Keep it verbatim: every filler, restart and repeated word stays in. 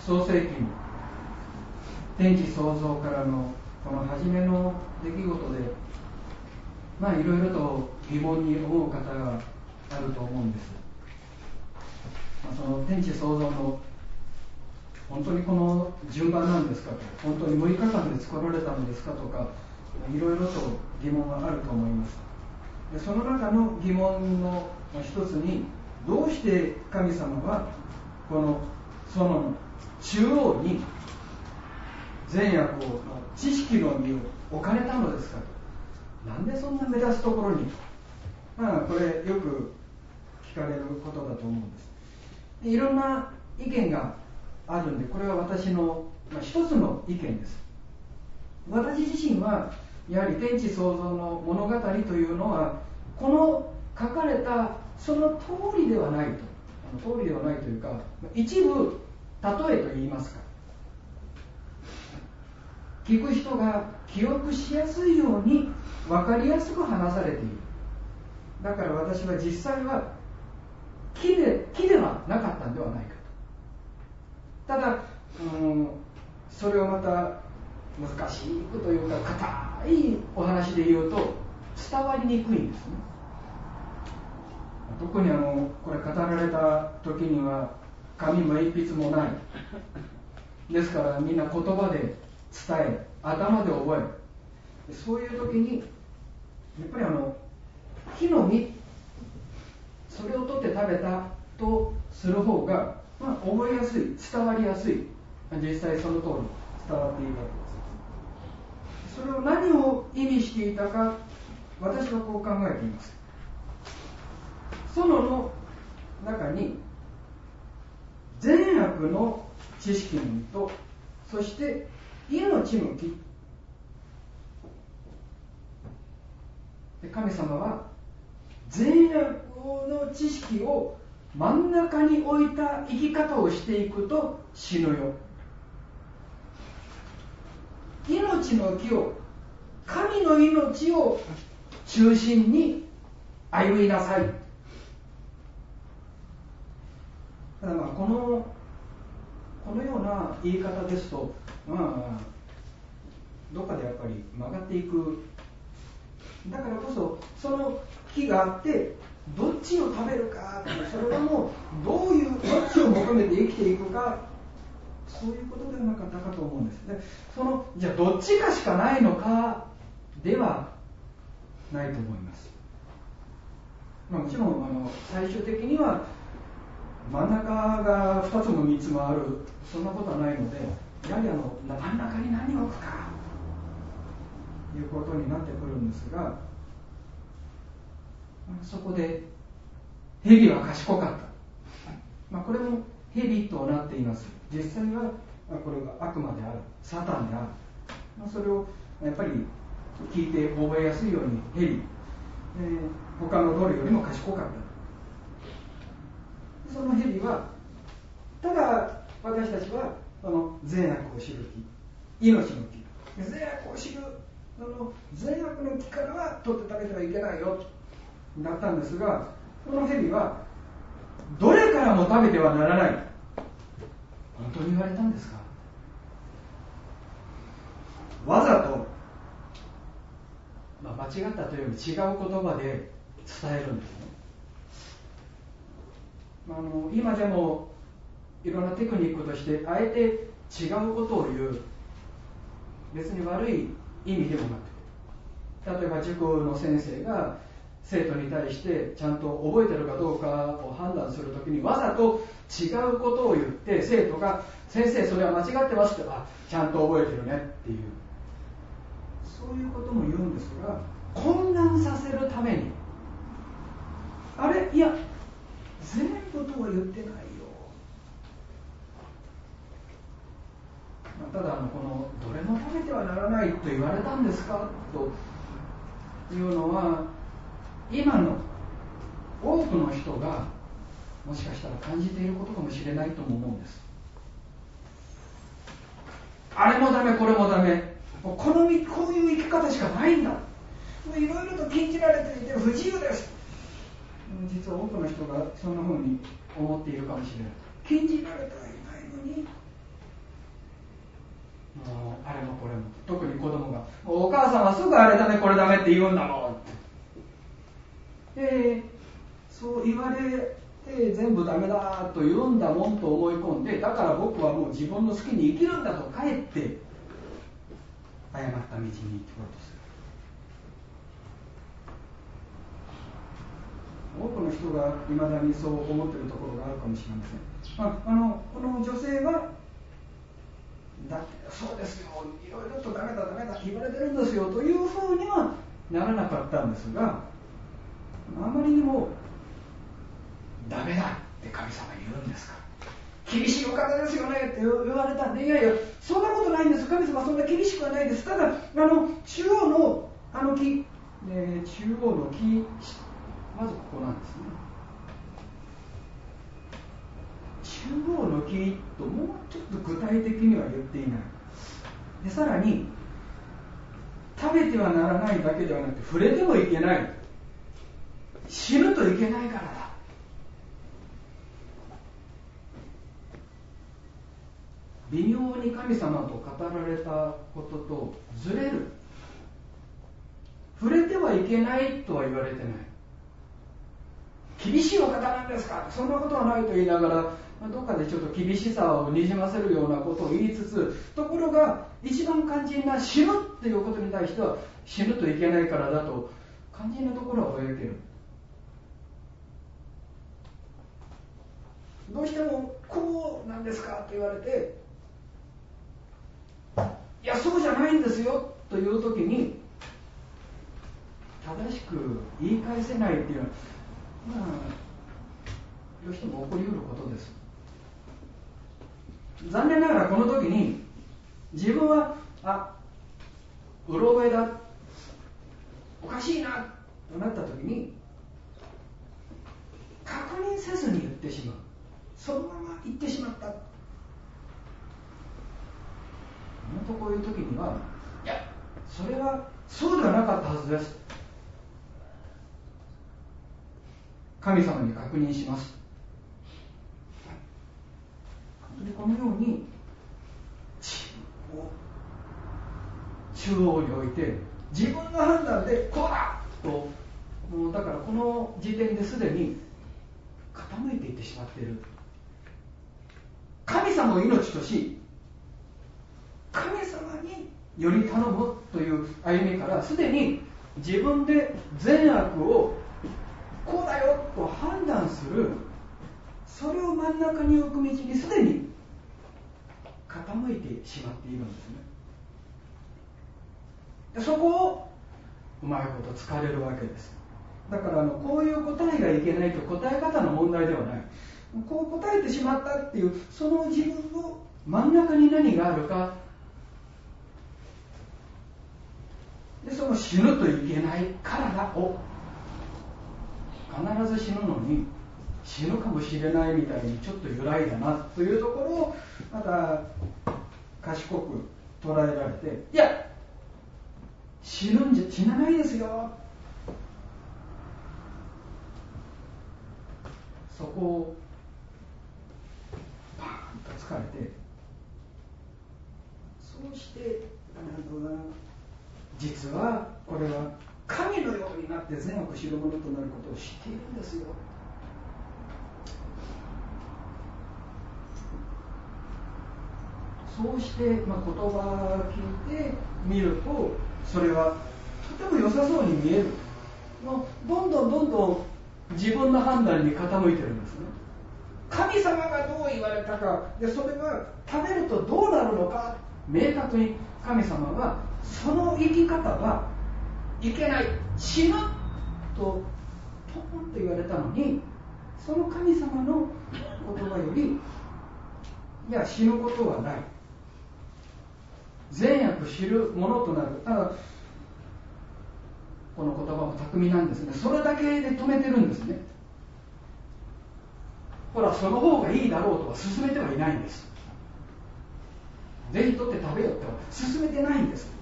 創世記の天地創造からのこの初めの出来事で、まあいろいろと疑問に思う方があると思うんです。まあ、その天地創造の本当にこの順番なんですかと、本当にむいかかんで作られたのですかとか、いろいろと疑問があると思います。でその中の疑問の一つに、どうして神様はこの園の中央に善悪の知識の実を置かれたのですかと、なんでそんな目立つところに、まあこれよく聞かれることだと思うんです。いろんな意見があるんで、これは私の、まあ、一つの意見です。私自身はやはり天地創造の物語というのは、この書かれたその通りではないと、通りではないというか、一部例えと言いますか、聞く人が記憶しやすいように分かりやすく話されている。だから私は実際は木で、木ではなかったんではないかと。ただ、うん、それをまた難しいというか硬いお話で言うと伝わりにくいんですね。特にあのこれ語られた時には紙も鉛筆もないですから、みんな言葉で伝え、頭で覚える。そういう時にやっぱりあの木の実、それを取って食べたとする方が、まあ、覚えやすい、伝わりやすい。実際その通り伝わっているわけです。それを何を意味していたか、私はこう考えています。園の中に善悪の知識の実と、そして命の木、神様は善悪の知識を真ん中に置いた生き方をしていくと死ぬよ、命の木を、神の命を中心に歩みなさい。ただまあこのこのような言い方ですと、まあどっかでやっぱり曲がっていく。だからこそその木があって、どっちを食べるか、それはもうどういうどっちを求めて生きていくか、そういうことではなかったかと思うんです。でそのじゃあどっちかしかないのかではないと思います。まあ、もちろんあの最終的には真ん中がふたつもみっつもある、そんなことはないので、やはりあの真ん中に何を置くかということになってくるんですが、そこで蛇は賢かった、まあ、これも蛇となっています。実際はこれが悪魔である、サタンである、まあ、それをやっぱり聞いて覚えやすいように蛇、えー、他のどれよりも賢かった。その蛇はただ私たちはその善悪を知る木、命の木、善悪を知るその善悪の木からは取って食べてはいけないよだったんですが、この蛇はどれからも食べてはならない、本当に言われたんですか。わざと、まあ、間違ったというより違う言葉で伝えるんですね。あの今でもいろんなテクニックとしてあえて違うことを言う、別に悪い意味でもなくて、例えば塾の先生が生徒に対してちゃんと覚えてるかどうかを判断するときにわざと違うことを言って、生徒が先生それは間違ってますって、あ、ちゃんと覚えてるねっていう、そういうことも言うんですが、混乱させるために、あれ、いや全部とは言ってないよ、ただあのこのどれも食べてはならないと言われたんですかというのは、今の多くの人がもしかしたら感じていることかもしれないとも思うんです。あれもダメこれもダメ、もうこのこういう生き方しかないんだ、もういろいろと禁じられていて不自由です。実は多くの人がそんな風に思っているかもしれない。禁じられてはいないのにんはすぐあれダメこれダメって言うんだもんって。で、そう言われて全部ダメだと言うんだもんと思い込んで、だから僕はもう自分の好きに生きるんだとかえって誤った道に行ってこうとする。多くの人がいまだにそう思っているところがあるかもしれません。まあ、あのこの女性はだそうですよ、いろいろとダメだダメだ言われてるんですよというふうにはならなかったんですが、あまりにもダメだって神様言うんですか、厳しいお方ですよねって言われたんで、いやいやそんなことないんです、神様そんな厳しくはないです。ただあの中央のあの木、えー、中央の木、まずここなんですね。中央の木ともうちょっと具体的には言っていない。でさらに食べてはならないだけではなくて触れてもいけない、死ぬといけないからだ。微妙に神様と語られたこととずれる。触れてはいけないとは言われてない。厳しいお方なんですか、そんなことはないと言いながら、どっかでちょっと厳しさをにじませるようなことを言いつつ、ところが一番肝心な死ぬっていうことに対しては死ぬといけないからだと肝心なところは覚えている。どうしてもこうなんですかと言われて、いやそうじゃないんですよという時に正しく言い返せないっていうのは、まあどうしても起こりうることです。残念ながらこの時に自分はあうろ覚えだ、おかしいなとなった時に確認せずに言ってしまう、そのまま言ってしまった。本当こういう時には、いやそれはそうではなかったはずです、神様に確認します。でこのように中央に置いて自分の判断でこうだと、もうだからこの時点ですでに傾いていってしまっている。神様を命とし神様により頼むという歩みからすでに自分で善悪をこうだよと判断する、それを真ん中に置く道にすでに傾いてしまっているんですね。でそこをうまいこと突かれるわけです。だからあのこういう答えがいけないと答え方の問題ではない、こう答えてしまったっていうその自分の真ん中に何があるかで、その死ぬといけない体を必ず死ぬのに死ぬかもしれないみたいにちょっと揺らいだなというところをまた賢く捉えられて、いや死ぬんじゃ死なないですよ、そこをパーンと疲れて、そうしてなんとな実はこれは神のようになって善悪知る者となることを知っているんですよ。そうして、まあ、言葉を聞いてみるとそれはとても良さそうに見える。もうどんどんどんどん自分の判断に傾いてるんですね。神様がどう言われたかで、それが食べるとどうなるのか、明確に神様はその生き方はいけない、死ぬとポンと言われたのに、その神様の言葉よりいや死ぬことはない、善悪知るものとなる。ただこの言葉も巧みなんですね。それだけで止めてるんですね。ほらその方がいいだろうとは勧めてはいないんです。ぜひ取って食べようっては勧めてないんです。